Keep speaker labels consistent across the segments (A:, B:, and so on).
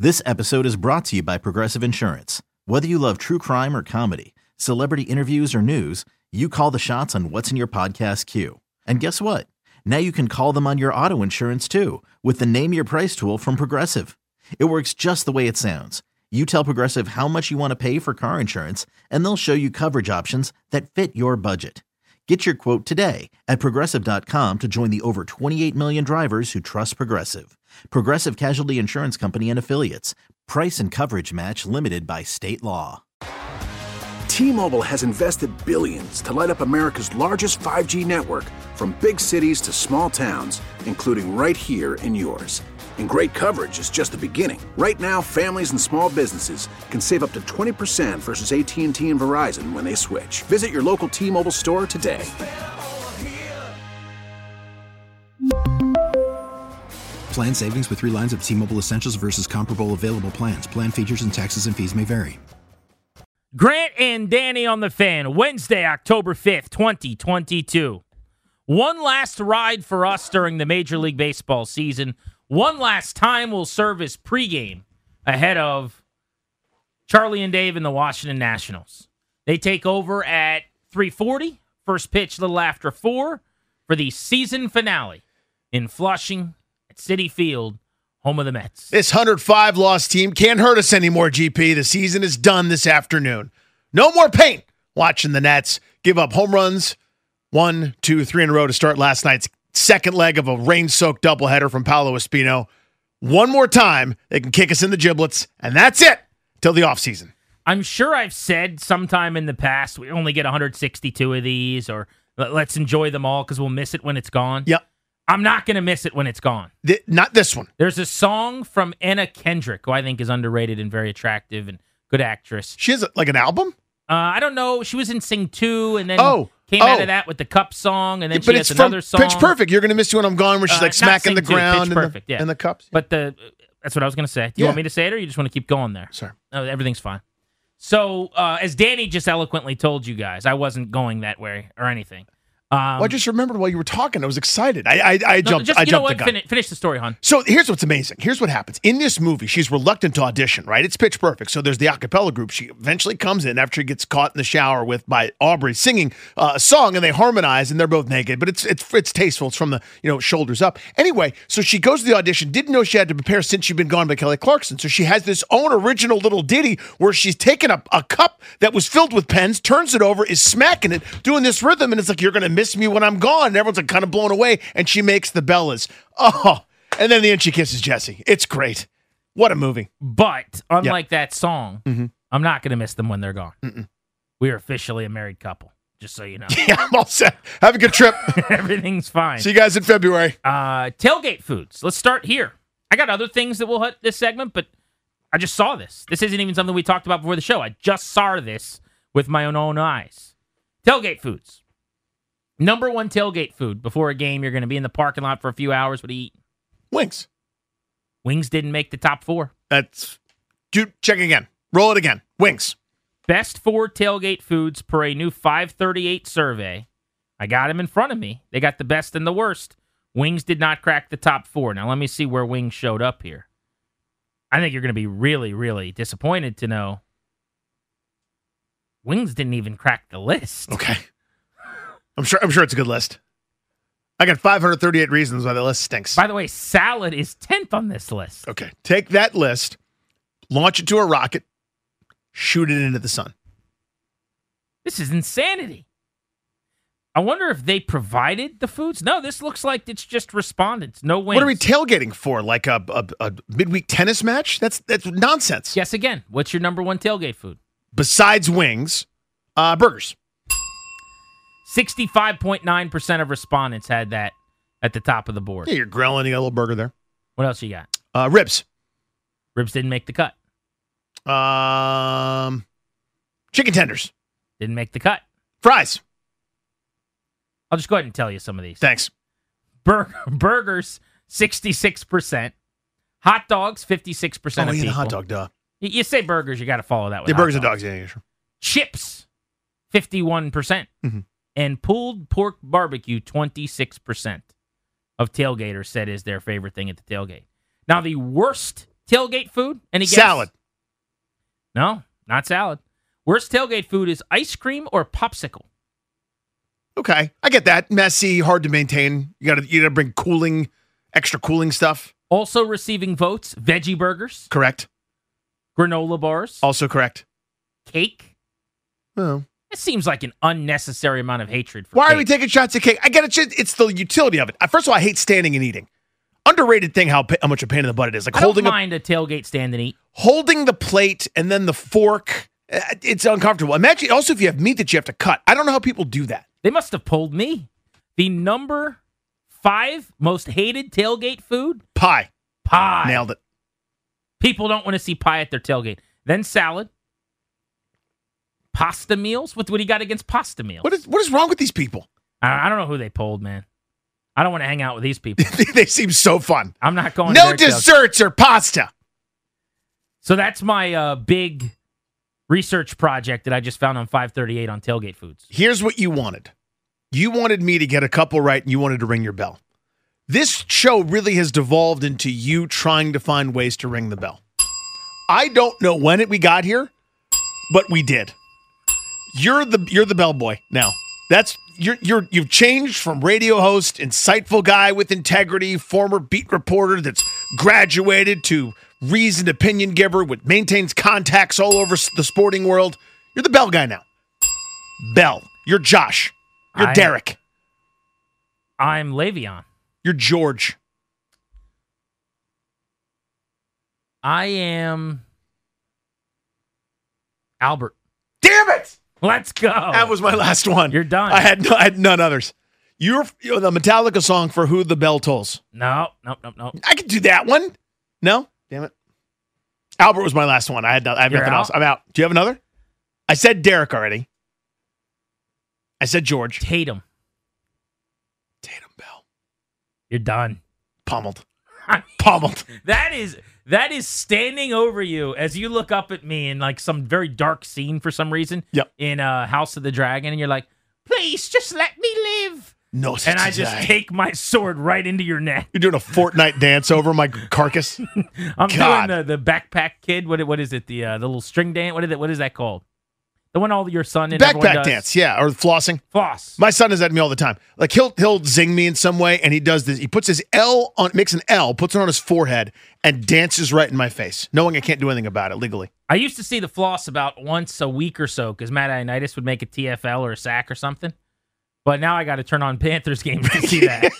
A: This episode is brought to you by Progressive Insurance. Whether you love true crime or comedy, celebrity interviews or news, you call the shots on what's in your podcast queue. And guess what? Now you can call them on your auto insurance too with the Name Your Price tool from Progressive. It works just the way it sounds. You tell Progressive how much you want to pay for car insurance, and they'll show you coverage options that fit your budget. Get your quote today at Progressive.com to join the over 28 million drivers who trust Progressive. Progressive Casualty Insurance Company and Affiliates. Price and coverage match limited by state law.
B: T-Mobile has invested billions to light up America's largest 5G network, from big cities to small towns, including right here in yours. And great coverage is just the beginning. Right now, families and small businesses can save up to 20% versus AT&T and Verizon when they switch. Visit your local T-Mobile store today.
C: Plan savings with 3 lines of T-Mobile Essentials versus comparable available plans. Plan features and taxes and fees may vary.
D: Grant and Danny on the Fan, Wednesday, October 5th, 2022. One last ride for us during the Major League Baseball season. One last time will serve as pregame ahead of Charlie and Dave and the Washington Nationals. They take over at 3:40, first pitch a little after 4 for the season finale in Flushing at Citi Field, home of the Mets.
E: This 105-loss team can't hurt us anymore, GP. The season is done this afternoon. No more pain watching the Nets give up home runs 1, 2, 3 in a row to start last night's second leg of a rain-soaked doubleheader from Paolo Espino. One more time, they can kick us in the giblets, and that's it till the offseason.
D: I'm sure I've said sometime in the past, we only get 162 of these, or let's enjoy them all because we'll miss it when it's gone.
E: Yep.
D: I'm not going to miss it when it's gone.
E: Not this one.
D: There's a song from Anna Kendrick, who I think is underrated and very attractive and good actress.
E: She has like an album?
D: I don't know. She was in Sing 2 and then came out of that with the Cup song, and then she has another song.
E: Pitch Perfect. You're going to miss you when I'm gone, where she's like smacking the ground and the cups.
D: But that's what I was going to say. Do you want me to say it, or you just want to keep going there?
E: Sorry.
D: No, everything's fine. So, as Danny just eloquently told you guys, I wasn't going that way or anything.
E: I just remembered while you were talking. I was excited. I jumped the gun.
D: Finish the story, hon.
E: So here's what's amazing. Here's what happens. In this movie, she's reluctant to audition, right? It's Pitch Perfect. So there's the a cappella group. She eventually comes in after she gets caught in the shower by Aubrey singing a song, and they harmonize, and they're both naked. But it's tasteful. It's from the shoulders up. Anyway, so she goes to the audition. Didn't know she had to prepare since she'd been gone by Kelly Clarkson. So she has this own original little ditty where she's taken a cup that was filled with pens, turns it over, is smacking it, doing this rhythm, and it's like, you're going to miss me when I'm gone. And everyone's like kind of blown away, and she makes the Bellas. Oh, and then in the end she kisses Jesse. It's great. What a movie.
D: But unlike that song,
E: Mm-hmm.
D: I'm not going to miss them when they're gone. Mm-mm. We are officially a married couple, just so you know.
E: Yeah, I'm all set. Have a good trip.
D: Everything's fine.
E: See you guys in February.
D: Tailgate foods. Let's start here. I got other things that will hit this segment, but I just saw this. This isn't even something we talked about before the show. I just saw this with my own eyes. Tailgate foods. Number one tailgate food before a game. You're going to be in the parking lot for a few hours. What do you eat?
E: Wings.
D: Wings didn't make the top 4.
E: Check again. Roll it again. Wings.
D: Best 4 tailgate foods per a new 538 survey. I got them in front of me. They got the best and the worst. Wings did not crack the top 4. Now let me see where wings showed up here. I think you're going to be really, really disappointed to know wings didn't even crack the list.
E: Okay. I'm sure it's a good list. I got 538 reasons why the list stinks.
D: By the way, salad is 10th on this list.
E: Okay. Take that list, launch it to a rocket, shoot it into the sun.
D: This is insanity. I wonder if they provided the foods. No, this looks like it's just respondents. No wings.
E: What are we tailgating for? Like a midweek tennis match? That's nonsense.
D: Guess again. What's your number one tailgate food?
E: Besides wings, burgers.
D: 65.9% of respondents had that at the top of the board.
E: Yeah, you're grilling. You got a little burger there.
D: What else you got?
E: Ribs.
D: Ribs didn't make the cut.
E: Chicken tenders.
D: Didn't make the cut.
E: Fries.
D: I'll just go ahead and tell you some of these.
E: Thanks.
D: Burgers, 66%. Hot dogs, 56% of people.
E: The hot dog, duh.
D: You say burgers, you got to follow that with
E: burgers and dogs, yeah, sure.
D: Chips, 51%.
E: Mm-hmm.
D: And pulled pork barbecue, 26% of tailgaters said is their favorite thing at the tailgate. Now, the worst tailgate food? Any guess?
E: Salad.
D: No, not salad. Worst tailgate food is ice cream or popsicle.
E: Okay, I get that. Messy, hard to maintain. You gotta bring extra cooling stuff.
D: Also receiving votes, veggie burgers,
E: Correct.
D: granola bars,
E: Also correct.
D: cake.
E: Oh.
D: It seems like an unnecessary amount of hatred for
E: Why
D: cake.
E: are we taking shots at cake? I get it. It's the utility of it. First of all, I hate standing and eating. Underrated thing how much a pain in the butt it is. Like
D: I don't mind a tailgate stand and eat.
E: holding the plate and then the fork. It's uncomfortable. Imagine also if you have meat that you have to cut. I don't know how people do that.
D: They must have pulled me. The number 5 most hated tailgate food?
E: Pie.
D: Pie.
E: Nailed it.
D: People don't want to see pie at their tailgate. Then salad. Pasta meals? What do you got against pasta meals?
E: What is wrong with these people?
D: I don't know who they pulled, man. I don't want to hang out with these people.
E: They seem so fun.
D: I'm not going to
E: No
D: their tailgate.
E: desserts or pasta.
D: So that's my big research project that I just found on 538 on tailgate foods.
E: Here's what you wanted. You wanted me to get a couple right, and you wanted to ring your bell. This show really has devolved into you trying to find ways to ring the bell. I don't know when we got here, but we did. You're the bellboy now. You've changed from radio host, insightful guy with integrity, former beat reporter that's graduated to reasoned opinion giver with maintains contacts all over the sporting world. You're the bell guy now. Bell. You're Josh. You're Derek.
D: I'm Le'Veon.
E: You're George.
D: I am Albert.
E: Damn it!
D: Let's go.
E: That was my last one.
D: You're done.
E: I had none others. You're the Metallica song for Who the Bell Tolls.
D: No.
E: I could do that one. No? Damn it. Albert was my last one. I have nothing else. I'm out. Do you have another? I said Derek already. I said George.
D: Tatum
E: Bell.
D: You're done.
E: Pummeled. Pummeled.
D: That is standing over you as you look up at me in like some very dark scene for some reason.
E: Yep.
D: In House of the Dragon, and you're like, please just let me live.
E: No,
D: and I just take my sword right into your neck.
E: You're doing a Fortnite dance over my carcass.
D: I'm
E: God.
D: doing the backpack kid. What is it? The little string dance. What is that called? The one all your son and everyone
E: Backpack
D: does?
E: dance, yeah, or flossing.
D: Floss.
E: My son does that to me all the time. Like he'll zing me in some way, and he does this. He puts his L on, makes an L, puts it on his forehead, and dances right in my face, knowing I can't do anything about it legally.
D: I used to see the floss about once a week or so because Matt Ioannidis would make a TFL or a sack or something. But now I got to turn on Panthers games to see that.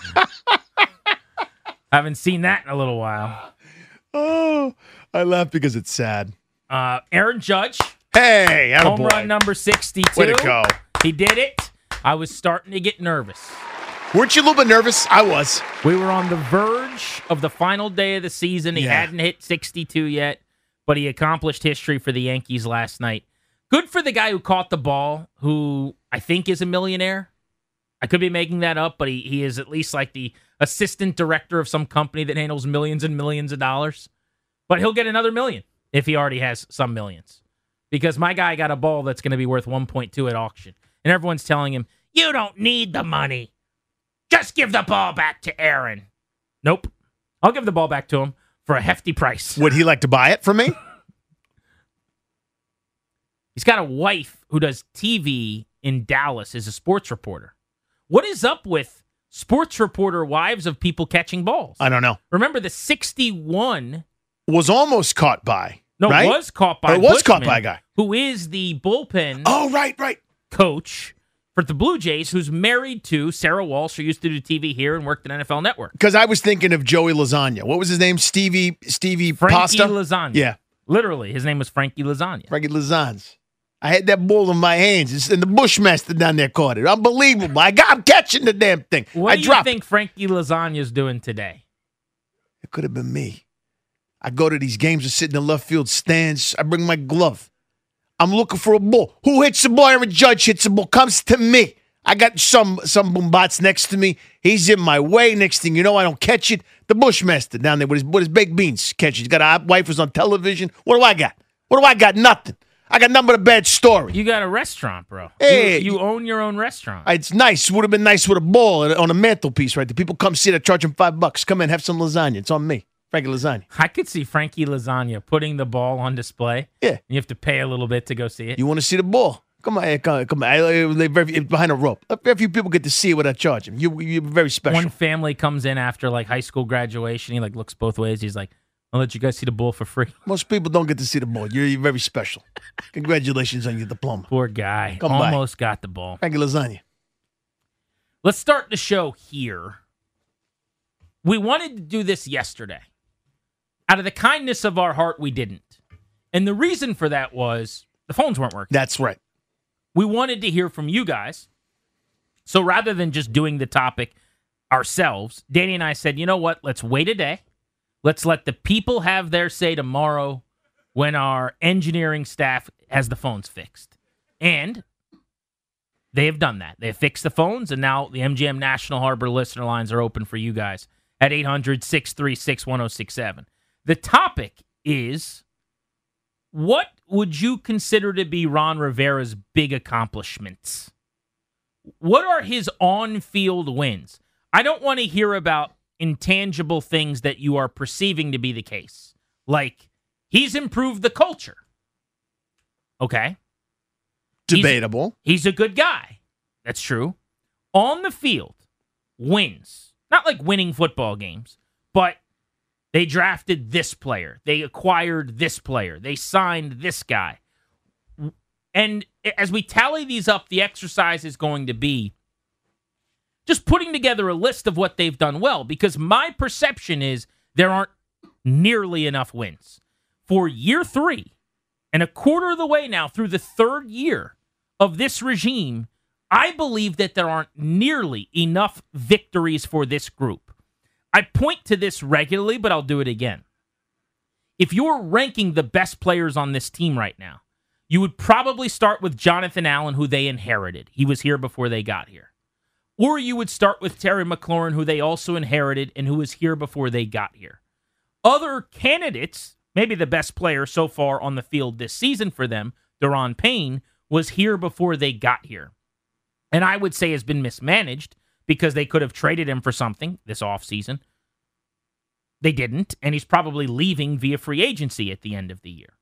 D: I haven't seen that in a little while.
E: Oh, I laugh because it's sad.
D: Aaron Judge.
E: Hey, attaboy.
D: Home run number 62.
E: Way to go.
D: He did it. I was starting to get nervous.
E: Weren't you a little bit nervous? I was.
D: We were on the verge of the final day of the season. He hadn't hit 62 yet, but he accomplished history for the Yankees last night. Good for the guy who caught the ball, who I think is a millionaire. I could be making that up, but he is at least like the assistant director of some company that handles millions and millions of dollars. But he'll get another million if he already has some millions. Because my guy got a ball that's going to be worth 1.2 at auction. And everyone's telling him, you don't need the money. Just give the ball back to Aaron. Nope. I'll give the ball back to him for a hefty price.
E: Would he like to buy it from me?
D: He's got a wife who does TV in Dallas as a sports reporter. What is up with sports reporter wives of people catching balls?
E: I don't know.
D: Remember the 61...
E: Was almost caught by.
D: No,
E: right?
D: was caught by
E: Or was caught
D: Bushman,
E: by a guy.
D: who is the bullpen
E: right.
D: coach for the Blue Jays, who's married to Sarah Walsh, who used to do TV here and worked at NFL Network.
E: Because I was thinking of Joey Lasagna. What was his name? Stevie
D: Frankie
E: Pasta?
D: Lasagna.
E: Yeah.
D: Literally, his name was Frankie Lasagna.
E: Frankie Lasagna. I had that ball in my hands, and the Bushmaster down there caught it. Unbelievable. I'm catching the damn thing.
D: What
E: I
D: do you
E: dropped
D: think Frankie Lasagna's doing today?
E: It could have been me. I go to these games and sit in the left field stands. I bring my glove. I'm looking for a ball. Who hits the ball? Aaron Judge hits the ball. Comes to me. I got some Boombats next to me. He's in my way. Next thing you know, I don't catch it. The Bushmaster down there with his baked beans catches. He's got a wife who's on television. What do I got? Nothing. I got nothing but a bad story.
D: You got a restaurant, bro.
E: Hey,
D: you own your own restaurant.
E: It's nice. Would have been nice with a ball on a mantelpiece right there. People come sit. I charge them $5. Come in, have some lasagna. It's on me. Frankie Lasagna.
D: I could see Frankie Lasagna putting the ball on display.
E: Yeah.
D: You have to pay a little bit to go see it.
E: You want to see the ball? Come on. Behind a rope. Very few people get to see it without charging. You're very special.
D: One family comes in after like high school graduation. He like looks both ways. He's like, I'll let you guys see the ball for free.
E: Most people don't get to see the ball. You're very special. Congratulations on your diploma.
D: Poor guy.
E: Come
D: Almost got the ball.
E: Frankie Lasagna.
D: Let's start the show here. We wanted to do this yesterday. Out of the kindness of our heart, we didn't. And the reason for that was the phones weren't working.
E: That's right.
D: We wanted to hear from you guys. So rather than just doing the topic ourselves, Danny and I said, you know what? Let's wait a day. Let's let the people have their say tomorrow when our engineering staff has the phones fixed. And they have done that. They have fixed the phones, and now the MGM National Harbor listener lines are open for you guys at 800-636-1067. The topic is, what would you consider to be Ron Rivera's big accomplishments? What are his on-field wins? I don't want to hear about intangible things that you are perceiving to be the case. Like, he's improved the culture. Okay.
E: Debatable.
D: He's a good guy. That's true. On the field, wins. Not like winning football games, but they drafted this player. They acquired this player. They signed this guy. And as we tally these up, the exercise is going to be just putting together a list of what they've done well, because my perception is there aren't nearly enough wins. For year 3, and a quarter of the way now through the third year of this regime, I believe that there aren't nearly enough victories for this group. I point to this regularly, but I'll do it again. If you're ranking the best players on this team right now, you would probably start with Jonathan Allen, who they inherited. He was here before they got here. Or you would start with Terry McLaurin, who they also inherited and who was here before they got here. Other candidates, maybe the best player so far on the field this season for them, Daron Payne, was here before they got here. And I would say has been mismanaged because they could have traded him for something this offseason. They didn't, and he's probably leaving via free agency at the end of the year.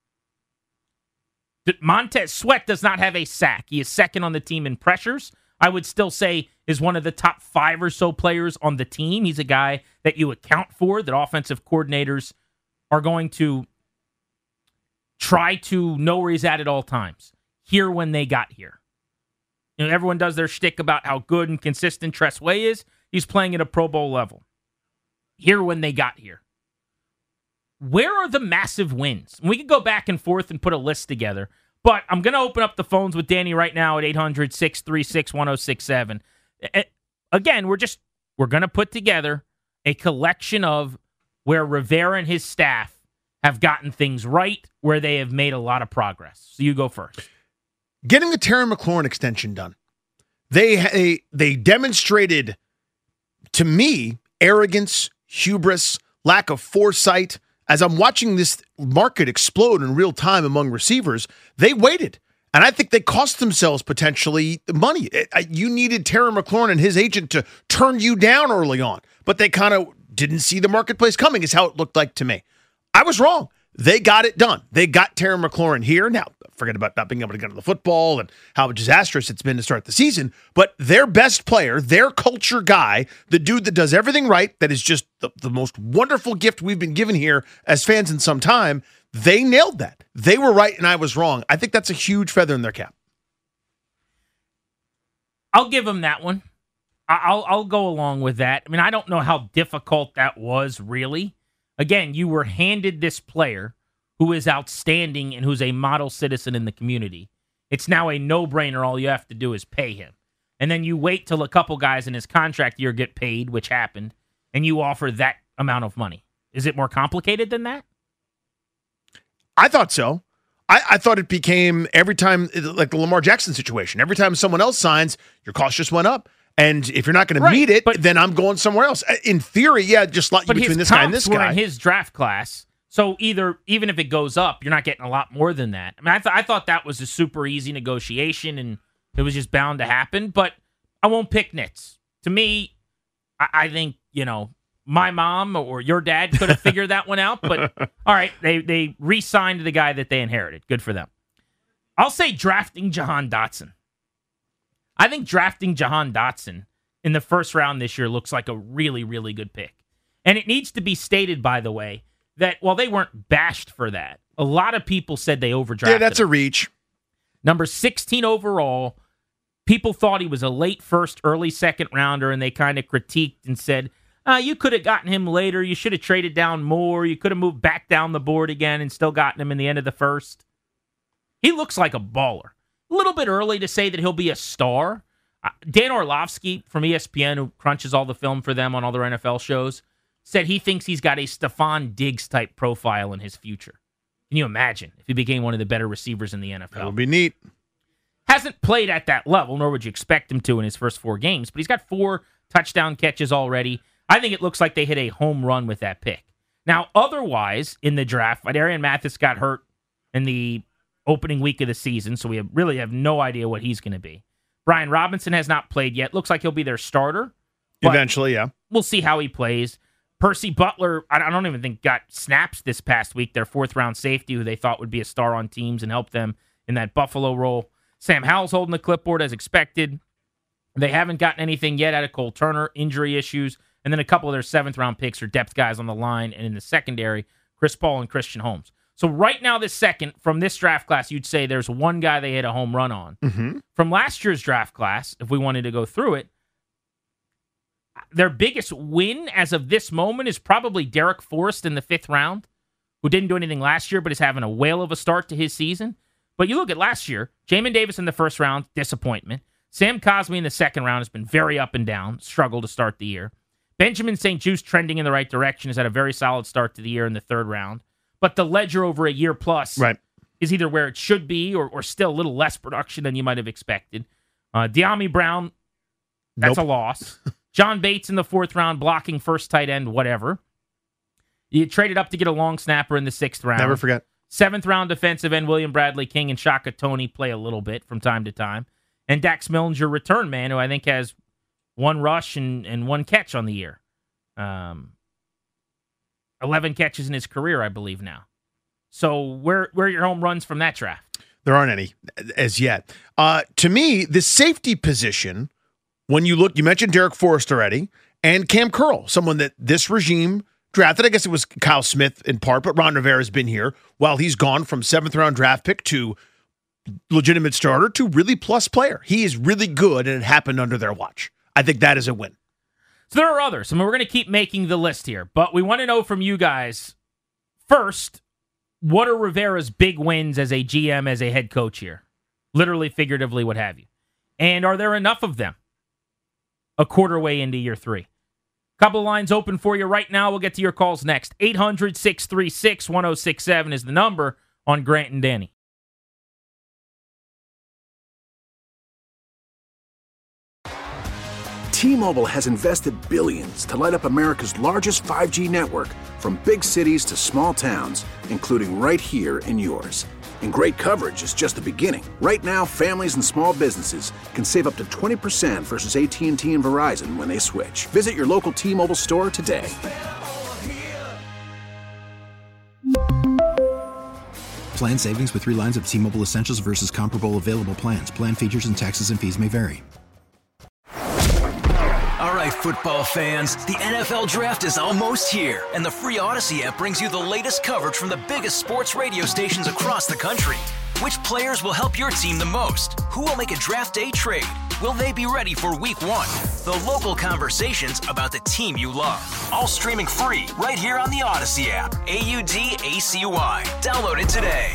D: Montez Sweat does not have a sack. He is second on the team in pressures. I would still say is one of the top 5 or so players on the team. He's a guy that you account for, that offensive coordinators are going to try to know where he's at all times. Here when they got here. You know, everyone does their shtick about how good and consistent Tress Way is. He's playing at a Pro Bowl level. Here when they got here. Where are the massive wins? We could go back and forth and put a list together, but I'm going to open up the phones with Danny right now at 800-636-1067. Again, we're going to put together a collection of where Rivera and his staff have gotten things right, where they have made a lot of progress. So you go first.
E: Getting the Terry McLaurin extension done. They demonstrated, to me, arrogance, hubris, lack of foresight. As I'm watching this market explode in real time among receivers, they waited. And I think they cost themselves potentially money. You needed Terry McLaurin and his agent to turn you down early on, but they kind of didn't see the marketplace coming, is how it looked like to me. I was wrong. They got it done. They got Terry McLaurin here. Now, forget about not being able to get on the football and how disastrous it's been to start the season, but their best player, their culture guy, the dude that does everything right, that is just the most wonderful gift we've been given here as fans in some time, they nailed that. They were right and I was wrong. I think that's a huge feather in their cap.
D: I'll give them that one. I'll go along with that. I mean, I don't know how difficult that was, really. Again, you were handed this player who is outstanding and who's a model citizen in the community. It's now a no-brainer. All you have to do is pay him. And then you wait till a couple guys in his contract year get paid, which happened, and you offer that amount of money. Is it more complicated than that?
E: I thought so. I thought it became every time, like the Lamar Jackson situation. Every time someone else signs, your cost just went up. And if you're not going to meet it, then I'm going somewhere else. In theory, yeah, just like between this guy and this guy.
D: But his comps were in his draft class. So even if it goes up, you're not getting a lot more than that. I mean, I thought that was a super easy negotiation, and it was just bound to happen. But I won't pick nits. To me, I think, my mom or your dad could have figured that one out. But all right, they re-signed the guy that they inherited. Good for them. I'll say drafting Jahan Dotson. I think drafting Jahan Dotson in the first round this year looks like a really, really good pick. And it needs to be stated, by the way, that while they weren't bashed for that, a lot of people said they overdrafted
E: Yeah, that's
D: him.
E: a reach.
D: Number 16 overall. People thought he was a late first, early second rounder, and they kind of critiqued and said, you could have gotten him later. You should have traded down more. You could have moved back down the board again and still gotten him in the end of the first. He looks like a baller. A little bit early to say that he'll be a star. Dan Orlovsky from ESPN, who crunches all the film for them on all their NFL shows, said he thinks he's got a Stephon Diggs-type profile in his future. Can you imagine if he became one of the better receivers in the NFL?
E: That would be neat.
D: Hasn't played at that level, nor would you expect him to in his first 4 games, but he's got 4 touchdown catches already. I think it looks like they hit a home run with that pick. Now, otherwise, in the draft, Arian Mathis got hurt in the opening week of the season, so we really have no idea what he's going to be. Brian Robinson has not played yet. Looks like he'll be their starter.
E: Eventually, yeah.
D: We'll see how he plays. Percy Butler, I don't even think got snaps this past week, their 4th-round safety, who they thought would be a star on teams and help them in that Buffalo role. Sam Howell's holding the clipboard as expected. They haven't gotten anything yet out of Cole Turner, injury issues. And then a couple of their 7th-round picks are depth guys on the line. And in the secondary, Chris Paul and Christian Holmes. So right now, this second, from this draft class, you'd say there's one guy they hit a home run on.
E: Mm-hmm.
D: From last year's draft class, if we wanted to go through it, their biggest win as of this moment is probably Derek Forrest in the 5th round, who didn't do anything last year, but is having a whale of a start to his season. But you look at last year, Jamin Davis in the 1st round, disappointment. Sam Cosmi in the 2nd round has been very up and down, struggled to start the year. Benjamin St. Juste trending in the right direction, has had a very solid start to the year in the 3rd round. But the ledger over a year plus is either where it should be or still a little less production than you might have expected. De'Ami Brown, that's a loss. John Bates in the 4th round, blocking first tight end, whatever. You traded up to get a long snapper in the 6th round.
E: Never forget.
D: 7th round defensive end William Bradley King and Shaka Toney play a little bit from time to time. And Dax Milne's your return man, who I think has 1 rush and 1 catch on the year. 11 catches in his career, I believe now. So where are your home runs from that draft?
E: There aren't any as yet. To me, the safety position, when you look, you mentioned Derek Forrest already, and Cam Curl, someone that this regime drafted. I guess it was Kyle Smith in part, but Ron Rivera has been here while he's gone from 7th-round draft pick to legitimate starter to really plus player. He is really good, and it happened under their watch. I think that is a win.
D: So there are others. I mean, we're going to keep making the list here, but we want to know from you guys, first, what are Rivera's big wins as a GM, as a head coach here? Literally, figuratively, what have you. And are there enough of them a quarter way into year 3? Couple of lines open for you right now. We'll get to your calls next. 800-636-1067 is the number on Grant and Danny.
B: T-Mobile has invested billions to light up America's largest 5G network, from big cities to small towns, including right here in yours. And great coverage is just the beginning. Right now, families and small businesses can save up to 20% versus AT&T and Verizon when they switch. Visit your local T-Mobile store today.
C: Plan savings with 3 lines of T-Mobile Essentials versus comparable available plans. Plan features and taxes and fees may vary.
F: All right, football fans, the NFL Draft is almost here, and the free Odyssey app brings you the latest coverage from the biggest sports radio stations across the country. Which players will help your team the most? Who will make a draft day trade? Will they be ready for week 1? The local conversations about the team you love. All streaming free right here on the Odyssey app. AUDACY. Download it today.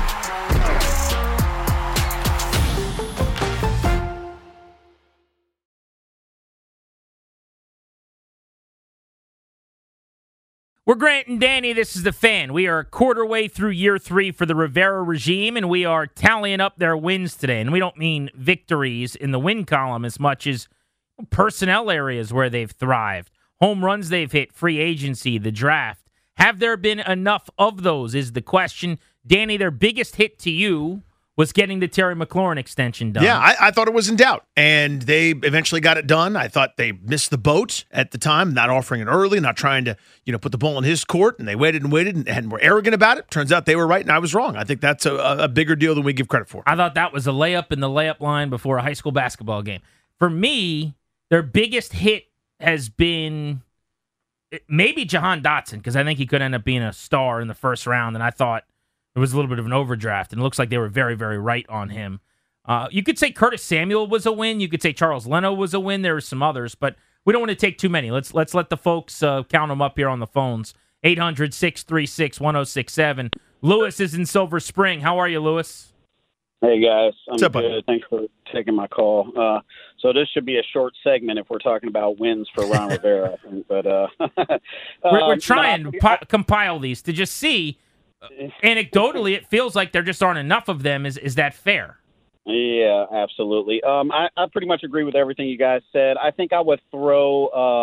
D: We're Grant and Danny. This is The Fan. We are a quarter way through year 3 for the Rivera regime, and we are tallying up their wins today. And we don't mean victories in the win column as much as personnel areas where they've thrived, home runs they've hit, free agency, the draft. Have there been enough of those is the question. Danny, their biggest hit to you was getting the Terry McLaurin extension done.
E: Yeah, I thought it was in doubt, and they eventually got it done. I thought they missed the boat at the time, not offering it early, not trying to put the ball in his court, and they waited and were arrogant about it. Turns out they were right, and I was wrong. I think that's a bigger deal than we give credit for.
D: I thought that was a layup in the layup line before a high school basketball game. For me, their biggest hit has been maybe Jahan Dotson, because I think he could end up being a star in the first round, and I thought it was a little bit of an overdraft, and it looks like they were very, very right on him. You could say Curtis Samuel was a win. You could say Charles Leno was a win. There were some others, but we don't want to take too many. Let's let the folks count them up here on the phones. 800-636-1067. Lewis is in Silver Spring. How are you, Lewis?
G: Hey, guys.
E: What's up,
G: good.
E: buddy?
G: Thanks for taking my call. So this should be a short segment if we're talking about wins for Ron Rivera, I think. But
D: we're trying to compile these to just see. Anecdotally, it feels like there just aren't enough of them. Is that fair?
G: Yeah, absolutely. I pretty much agree with everything you guys said. I think I would throw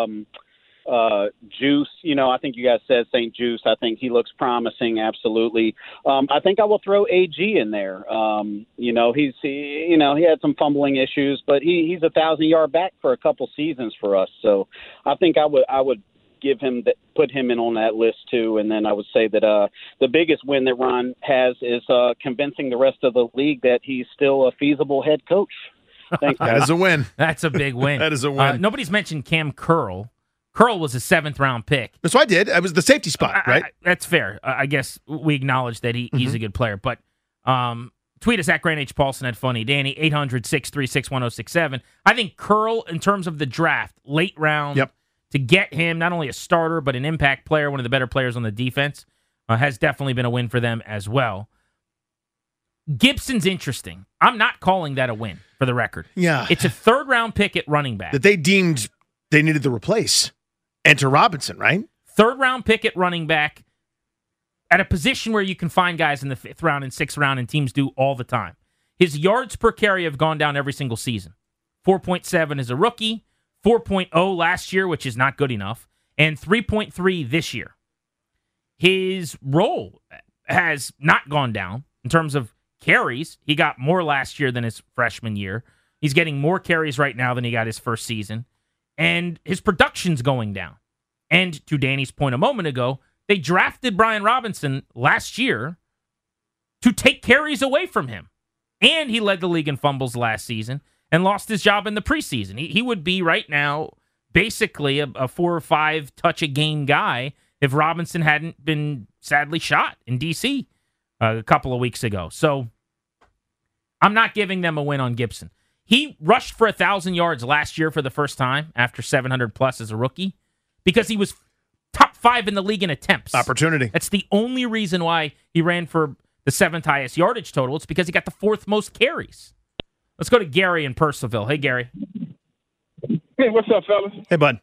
G: Juice. I think you guys said St. Juice. I think he looks promising. Absolutely. I think I will throw AG in there. He had some fumbling issues, but he's a 1,000-yard back for a couple seasons for us. So I think I would put him in on that list too. And then I would say that the biggest win that Ron has is convincing the rest of the league that he's still a feasible head coach. Thanks.
E: That is a win.
D: That's a big win.
E: That is a win.
D: Nobody's mentioned Cam Curl. Curl was a 7th-round pick.
E: So I did. It was the safety spot, right?
D: That's fair. I guess we acknowledge that he's a good player. But tweet us at Grant H. Paulson at Funny Danny, 800-636-1067. I think Curl, in terms of the draft, late round, to get him not only a starter but an impact player, one of the better players on the defense, has definitely been a win for them as well. Gibson's interesting. I'm not calling that a win, for the record.
E: Yeah.
D: It's a 3rd-round pick at running back.
E: That they deemed they needed to replace. Enter Robinson, right?
D: 3rd-round pick at running back at a position where you can find guys in the 5th round and 6th round, and teams do all the time. His yards per carry have gone down every single season. 4.7 as a rookie, 4.0 last year, which is not good enough, and 3.3 this year. His role has not gone down in terms of carries. He got more last year than his freshman year. He's getting more carries right now than he got his first season. And his production's going down. And to Danny's point a moment ago, they drafted Brian Robinson last year to take carries away from him. And he led the league in fumbles last season and lost his job in the preseason. He would be right now basically a 4 or 5 touch-a-game guy if Robinson hadn't been sadly shot in D.C. A couple of weeks ago. So I'm not giving them a win on Gibson. He rushed for 1,000 yards last year for the first time after 700-plus as a rookie because he was top 5 in the league in attempts.
E: Opportunity.
D: That's the only reason why he ran for the 7th highest yardage total. It's because he got the 4th most carries. Let's go to Gary in Purcellville. Hey, Gary.
H: Hey, what's up, fellas?
E: Hey, bud.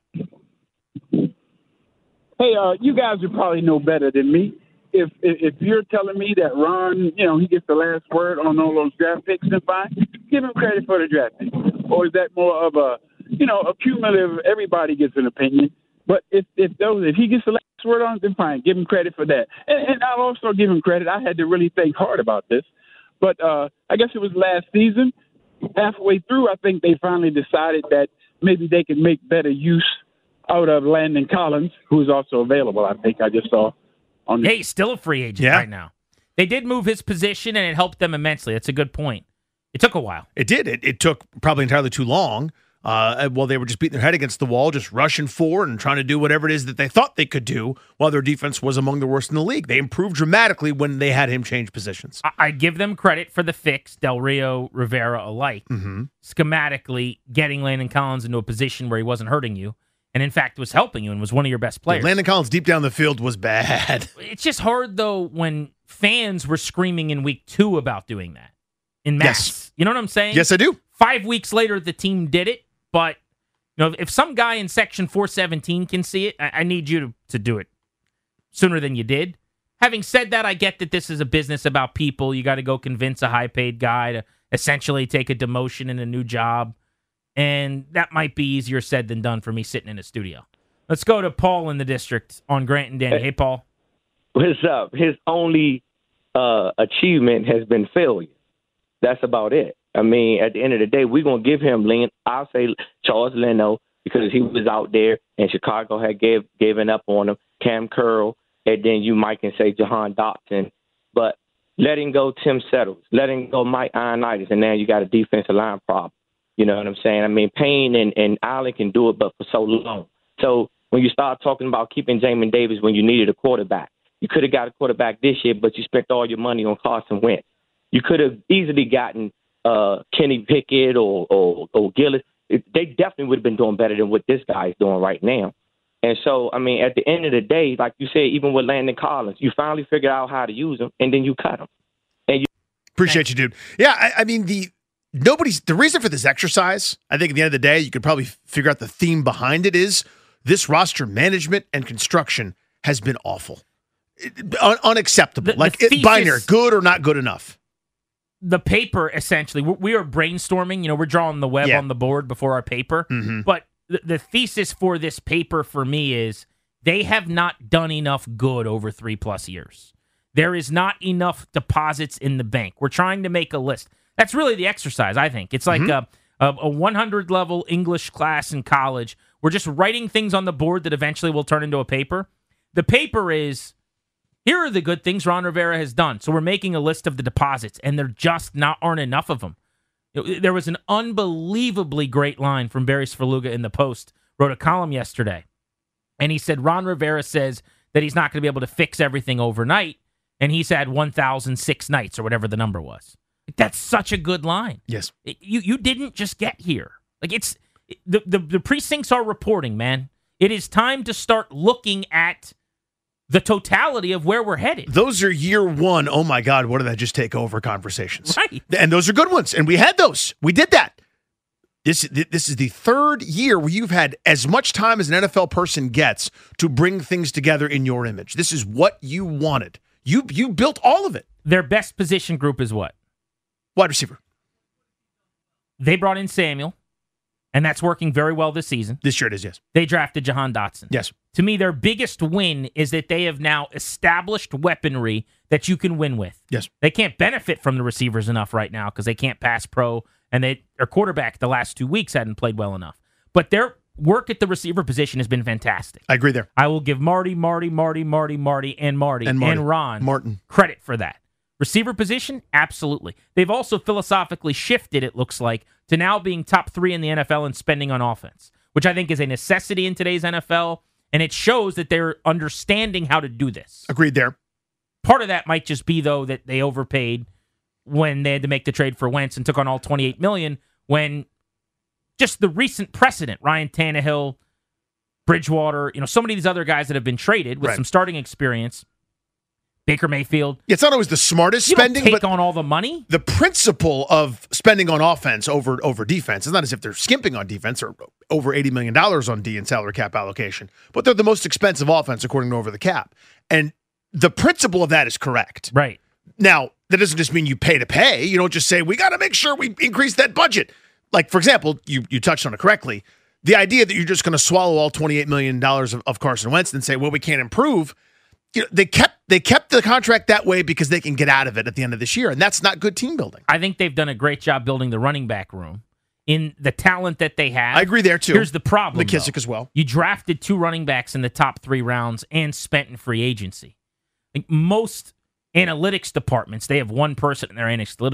H: Hey, you guys would probably know better than me. If you're telling me that Ron, he gets the last word on all those draft picks, then fine. Give him credit for the draft pick. Or is that more of a cumulative? Everybody gets an opinion. But if he gets the last word on it, then fine. Give him credit for that. And I'll also give him credit. I had to really think hard about this. But I guess it was last season. Halfway through, I think they finally decided that maybe they could make better use out of Landon Collins, who's also available, I think I just saw.
D: Hey, he's still a free agent right now. They did move his position, and it helped them immensely. That's a good point. It took a while.
E: It did. It took probably entirely too long. While they were just beating their head against the wall, just rushing forward and trying to do whatever it is that they thought they could do while their defense was among the worst in the league. They improved dramatically when they had him change positions.
D: I give them credit for the fix, Del Rio, Rivera alike. Schematically, getting Landon Collins into a position where he wasn't hurting you, and in fact was helping you and was one of your best players.
E: Yeah, Landon Collins deep down the field was bad.
D: It's just hard, though, when fans were screaming in week 2 about doing that in mass.
E: Yes.
D: You know what I'm saying?
E: Yes, I do.
D: 5 weeks later, the team did it, but if some guy in Section 417 can see it, I need you to do it sooner than you did. Having said that, I get that this is a business about people. You got to go convince a high-paid guy to essentially take a demotion in a new job. And that might be easier said than done for me sitting in a studio. Let's go to Paul in the district on Grant and Danny. Hey, Paul.
I: What's up? His only achievement has been failure. That's about it. I mean, at the end of the day, we're going to give him I'll say Charles Leno, because he was out there and Chicago had given up on him, Cam Curl, and then you might can say Jahan Dotson. But letting go Tim Settles, letting go Mike Ioannidis, and now you got a defensive line problem. You know what I'm saying? I mean, Payne and Allen can do it, but for so long. So when you start talking about keeping Jamin Davis when you needed a quarterback, you could have got a quarterback this year, but you spent all your money on Carson Wentz. You could have easily gotten Kenny Pickett or Gillis. They definitely would have been doing better than what this guy is doing right now. And so, I mean, at the end of the day, like you said, even with Landon Collins, you finally figured out how to use him, and then you cut him.
E: Appreciate you, dude. Yeah, I mean, the reason for this exercise, I think at the end of the day, you could probably figure out the theme behind it is this roster management and construction has been awful. Unacceptable. Binary, good or not good enough.
D: The paper, essentially, we are brainstorming. You know, we're drawing the web on the board before our paper.
E: Mm-hmm.
D: But the thesis for this paper for me is they have not done enough good over 3+ years. There is not enough deposits in the bank. We're trying to make a list. That's really the exercise, I think. It's like a 100-level English class in college. We're just writing things on the board that eventually will turn into a paper. The paper is, here are the good things Ron Rivera has done. So we're making a list of the deposits, and there just aren't enough of them. There was an unbelievably great line from Barry Svrluga in the Post, wrote a column yesterday, and he said Ron Rivera says that he's not going to be able to fix everything overnight, and he's had 1,006 nights or whatever the number was. That's such a good line.
E: Yes.
D: You didn't just get here. The precincts are reporting, man. It is time to start looking at the totality of where we're headed.
E: Those are year one, oh my God, what did that just take over conversations?
D: Right.
E: And those are good ones. And we had those. We did that. This is the third year where you've had as much time as an NFL person gets to bring things together in your image. This is what you wanted. You built all of it.
D: Their best position group is what?
E: Wide receiver.
D: They brought in Samuel, and that's working very well this season.
E: This year it is, yes.
D: They drafted Jahan Dotson.
E: Yes.
D: To me, their biggest win is that they have now established weaponry that you can win with.
E: Yes.
D: They can't benefit from the receivers enough right now because they can't pass pro, and their quarterback the last 2 weeks hadn't played well enough. But their work at the receiver position has been fantastic.
E: I agree there.
D: I will give Marty, and Ron
E: Martin
D: credit for that. Receiver position, absolutely. They've also philosophically shifted, it looks like, to now being top 3 in the NFL in spending on offense, which I think is a necessity in today's NFL, and it shows that they're understanding how to do this.
E: Agreed there.
D: Part of that might just be, though, that they overpaid when they had to make the trade for Wentz and took on all $28 million, when just the recent precedent, Ryan Tannehill, Bridgewater, so many of these other guys that have been traded with some starting experience, Baker Mayfield.
E: It's not always the smartest
D: you
E: spending,
D: don't take
E: but
D: on all the money.
E: The principle of spending on offense over defense is not as if they're skimping on defense or over $80 million on D in salary cap allocation, but they're the most expensive offense according to Over the Cap. And the principle of that is correct.
D: Right.
E: Now, that doesn't just mean you pay to pay. You don't just say, we got to make sure we increase that budget. Like, for example, you touched on it correctly. The idea that you're just going to swallow all $28 million of Carson Wentz and say, well, we can't improve. They kept the contract that way because they can get out of it at the end of this year, and that's not good team building.
D: I think they've done a great job building the running back room in the talent that they have.
E: I agree there, too.
D: Here's the problem,
E: McKissick as well.
D: You drafted 2 running backs in the top 3 rounds and spent in free agency. Like most analytics departments, they have one person in their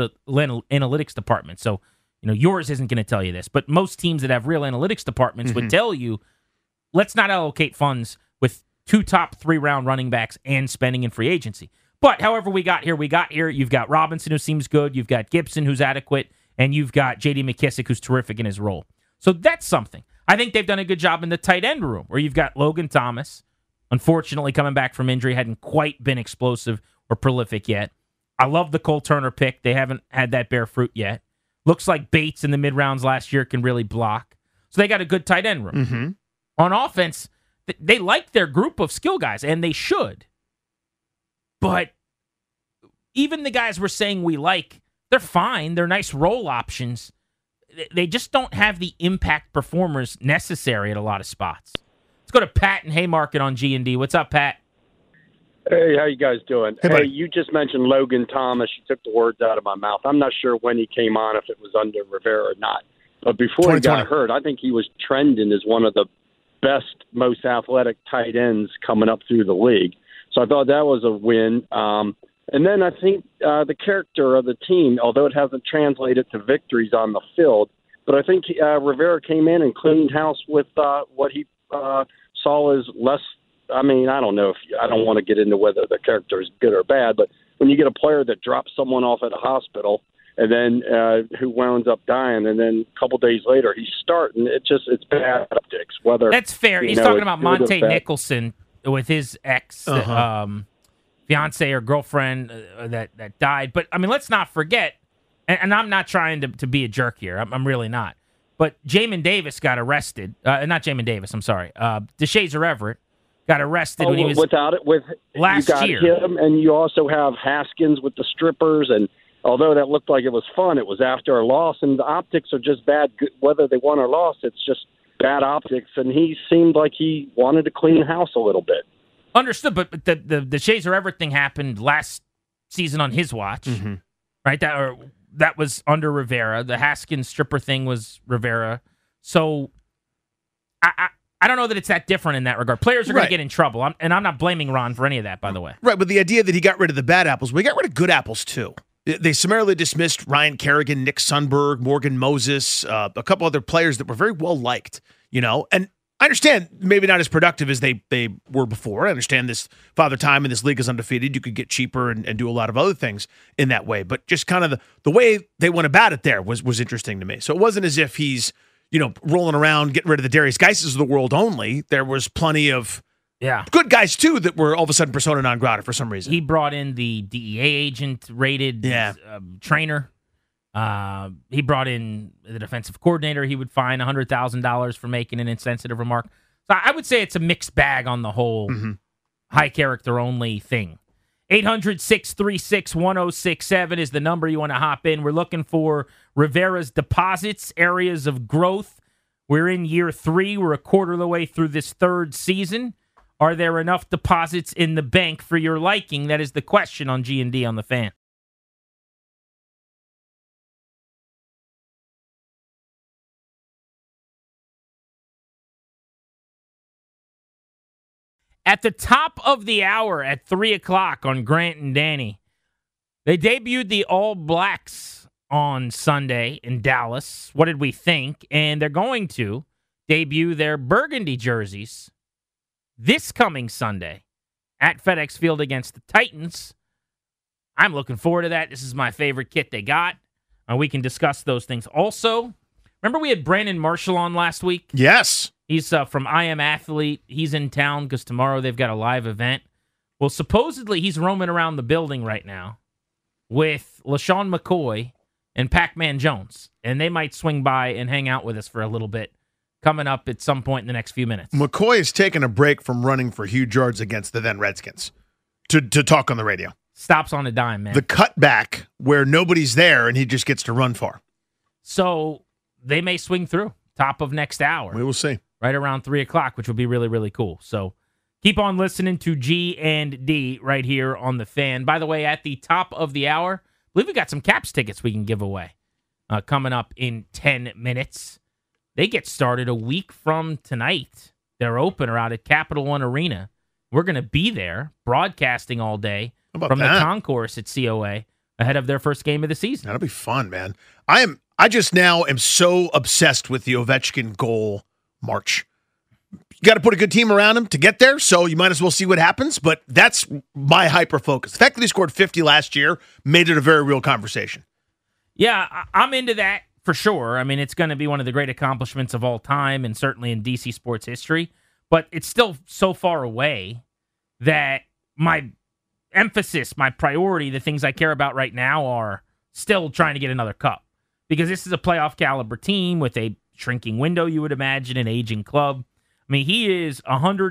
D: analytics department. So, yours isn't going to tell you this, but most teams that have real analytics departments would tell you, let's not allocate funds with 2 top 3 round running backs and spending in free agency. But however we got here. You've got Robinson, who seems good. You've got Gibson, who's adequate. And you've got J.D. McKissick, who's terrific in his role. So that's something. I think they've done a good job in the tight end room, where you've got Logan Thomas, unfortunately coming back from injury, hadn't quite been explosive or prolific yet. I love the Cole Turner pick. They haven't had that bear fruit yet. Looks like Bates in the mid-rounds last year can really block. So they got a good tight end room.
E: Mm-hmm.
D: On offense, they like their group of skill guys, and they should. But even the guys we're saying we like, they're fine. They're nice role options. They just don't have the impact performers necessary at a lot of spots. Let's go to Pat in Haymarket on G&D. What's up, Pat?
J: Hey, how you guys doing?
E: Hey, buddy.
J: You just mentioned Logan Thomas. You took the words out of my mouth. I'm not sure when he came on, if it was under Rivera or not. But before he got hurt, I think he was trending as one of the best, most athletic tight ends coming up through the league. So I thought that was a win. And then I think the character of the team, although it hasn't translated to victories on the field, but I think Rivera came in and cleaned house with what he saw as less. I mean, I don't know I don't want to get into whether the character is good or bad, but when you get a player that drops someone off at a hospital and then who winds up dying, and then a couple days later he's starting, it's bad optics. Whether
D: that's fair. He's talking about Monte Nicholson with his ex fiance or girlfriend that died. But I mean, let's not forget, and I'm not trying to be a jerk here. I'm really not. But Jamin Davis got arrested. Not Jamin Davis. I'm sorry. DeShazer Everett got arrested when he was
J: last you got
D: year.
J: Him, and you also have Haskins with the strippers. And although that looked like it was fun, it was after a loss, and the optics are just bad. Whether they won or lost, it's just bad optics. And he seemed like he wanted to clean house a little bit.
D: Understood, but the DeShazer Everett thing happened last season on his watch, right? That was under Rivera. The Haskins stripper thing was Rivera. So I don't know that it's that different in that regard. Players are going to get in trouble, and I'm not blaming Ron for any of that, by the way.
E: Right, but the idea that he got rid of the bad apples, we got rid of good apples too. They summarily dismissed Ryan Kerrigan, Nick Sundberg, Morgan Moses, a couple other players that were very well liked, and I understand maybe not as productive as they were before. I understand this Father Time and this league is undefeated. You could get cheaper and do a lot of other things in that way. But just kind of the way they went about it there was interesting to me. So it wasn't as if he's, rolling around getting rid of the Darius Geises of the world only. There was plenty of good guys, too, that were all of a sudden persona non grata for some reason.
D: He brought in the DEA agent rated trainer. He brought in the defensive coordinator. He would fine $100,000 for making an insensitive remark. So I would say it's a mixed bag on the whole high character only thing. 800-636-1067 is the number you want to hop in. We're looking for Rivera's deposits, areas of growth. We're in year 3. We're a quarter of the way through this third season. Are there enough deposits in the bank for your liking? That is the question on G&D on the Fan. At the top of the hour at 3 o'clock on Grant and Danny, they debuted the All Blacks on Sunday in Dallas. What did we think? And they're going to debut their burgundy jerseys this coming Sunday at FedEx Field against the Titans. I'm looking forward to that. This is my favorite kit they got. We can discuss those things. Also, remember we had Brandon Marshall on last week?
E: Yes.
D: He's from I Am Athlete. He's in town because tomorrow they've got a live event. Well, supposedly he's roaming around the building right now with LaShawn McCoy and Pac-Man Jones. And they might swing by and hang out with us for a little bit coming up at some point in the next few minutes.
E: McCoy is taking a break from running for huge yards against the then Redskins to talk on the radio.
D: Stops on a dime, man.
E: The cutback where nobody's there and he just gets to run far.
D: So they may swing through top of next hour.
E: We will see.
D: Right around 3 o'clock, which would be really, really cool. So keep on listening to G&D right here on The Fan. By the way, at the top of the hour, I believe we got some Caps tickets we can give away coming up in 10 minutes. They get started a week from tonight. Their opener out at Capital One Arena. We're going to be there broadcasting all day from the concourse at COA ahead of their first game of the season.
E: That'll be fun, man. I just now am so obsessed with the Ovechkin goal march. You got to put a good team around him to get there, so you might as well see what happens, but that's my hyper-focus. The fact that he scored 50 last year made it a very real conversation.
D: Yeah, I'm into that for sure. I mean, it's going to be one of the great accomplishments of all time and certainly in DC sports history, but it's still so far away that my emphasis, my priority, the things I care about right now are still trying to get another cup because this is a playoff caliber team with a shrinking window, you would imagine, an aging club. I mean, he is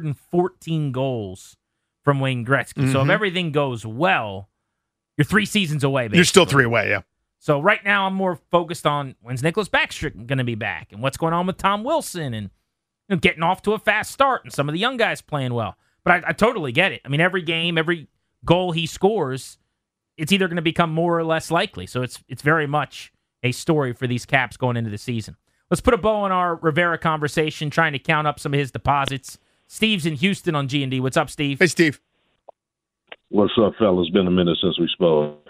D: 114 goals from Wayne Gretzky. So if everything goes well, you're 3 seasons away, basically.
E: You're still 3 away, yeah.
D: So right now I'm more focused on when's Nicholas Backstrom going to be back and what's going on with Tom Wilson and getting off to a fast start and some of the young guys playing well. But I totally get it. I mean, every game, every goal he scores, it's either going to become more or less likely. So it's very much a story for these Caps going into the season. Let's put a bow on our Rivera conversation, trying to count up some of his deposits. Steve's in Houston on G&D. What's up, Steve?
E: Hey, Steve.
K: What's up, fellas? Been a minute since we spoke.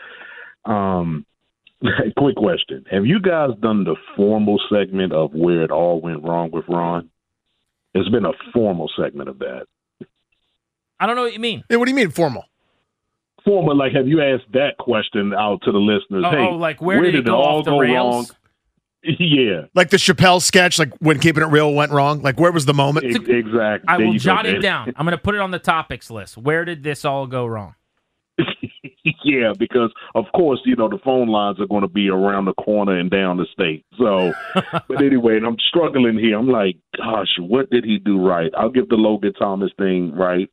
K: Quick question. Have you guys done the formal segment of where it all went wrong with Ron? It's been a formal segment of that.
D: I don't know what you mean.
E: Yeah, what do you mean formal?
K: Formal, like have you asked that question out to the listeners?
D: Like where did it go off the rails?
K: Wrong? Yeah.
E: Like the Chappelle sketch, like when Keeping It Real went wrong? Like where was the moment?
K: Exactly.
D: I will jot it down. I'm going to put it on the topics list. Where did this all go wrong?
K: Yeah, because, of course, the phone lines are going to be around the corner and down the state. So, but anyway, and I'm struggling here. I'm like, gosh, what did he do right? I'll give the Logan Thomas thing right.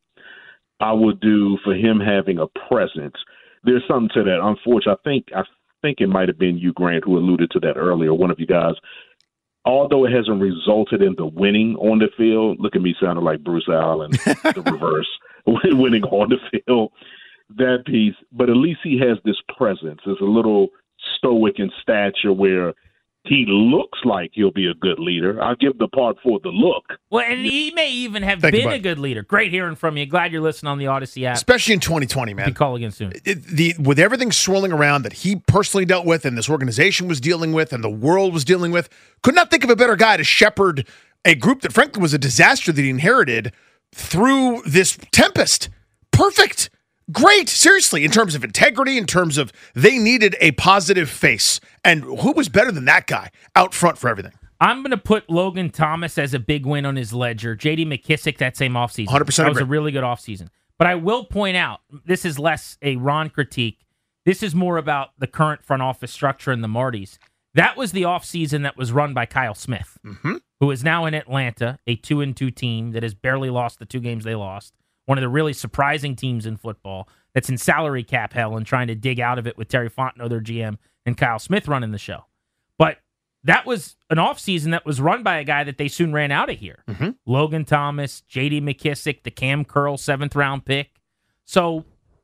K: I would do for him having a presence. There's something to that. Unfortunately, I think it might have been you, Grant, who alluded to that earlier, one of you guys. Although it hasn't resulted in the winning on the field, look at me sounding like Bruce Allen, the reverse, winning on the field. That piece, but at least he has this presence. It's a little stoic in stature where he looks like he'll be a good leader. I'll give the part for the look.
D: Well, and he may even have been a good leader. Great hearing from you. Glad you're listening on the Odyssey app.
E: Especially in 2020, man.
D: Be call again soon.
E: With everything swirling around that he personally dealt with and this organization was dealing with and the world was dealing with, could not think of a better guy to shepherd a group that frankly was a disaster that he inherited through this tempest. Perfect. Great, seriously, in terms of integrity, in terms of they needed a positive face. And who was better than that guy out front for everything?
D: I'm going to put Logan Thomas as a big win on his ledger. J.D. McKissick, that same offseason.
E: 100%
D: That was a really good offseason. But I will point out, this is less a Ron critique. This is more about the current front office structure and the Martys. That was the offseason that was run by Kyle Smith, who is now in Atlanta, a 2-2 team that has barely lost the 2 games they lost. One of the really surprising teams in football that's in salary cap hell and trying to dig out of it with Terry Fontenot, their GM, and Kyle Smith running the show. But that was an offseason that was run by a guy that they soon ran out of here. Logan Thomas, J.D. McKissick, the Cam Curl 7th-round pick. So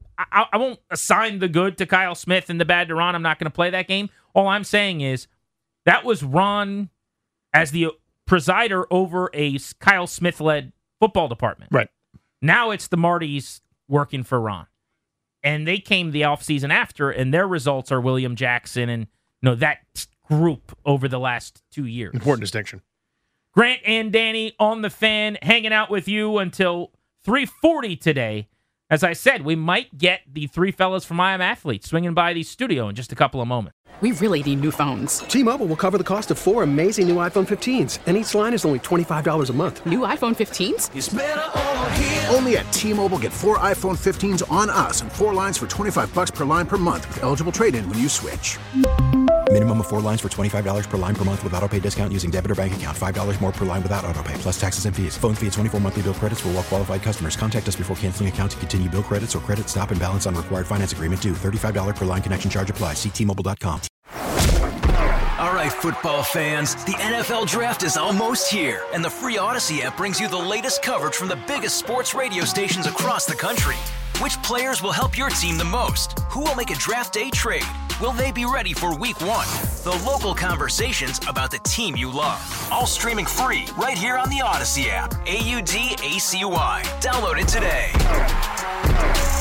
D: I won't assign the good to Kyle Smith and the bad to Ron. I'm not going to play that game. All I'm saying is that was Ron as the presider over a Kyle Smith-led football department.
E: Right.
D: Now it's the Martys working for Ron. And they came the offseason after, and their results are William Jackson and that group over the last 2 years.
E: Important distinction.
D: Grant and Danny on the Fan, hanging out with you until 3:40 today. As I said, we might get the 3 fellas from I Am Athlete swinging by the studio in just a couple of moments.
L: We really need new phones.
M: T-Mobile will cover the cost of 4 amazing new iPhone 15s, and each line is only $25 a month.
L: New iPhone 15s?
B: It's better over here. Only at T-Mobile, get 4 iPhone 15s on us and 4 lines for $25 per line per month with eligible trade-in when you switch.
C: Minimum of 4 lines for $25 per line per month with autopay discount using debit or bank account. $5 more per line without autopay, plus taxes and fees. Phone fee at 24 monthly bill credits for well-qualified customers. Contact us before canceling account to continue bill credits or credit stop and balance on required finance agreement due. $35 per line connection charge applies. See T-Mobile.com.
F: All right, football fans, the NFL Draft is almost here, and the free Odyssey app brings you the latest coverage from the biggest sports radio stations across the country. Which players will help your team the most? Who will make a draft day trade? Will they be ready for week 1? The local conversations about the team you love. All streaming free right here on the Odyssey app. AUDACY. Download it today.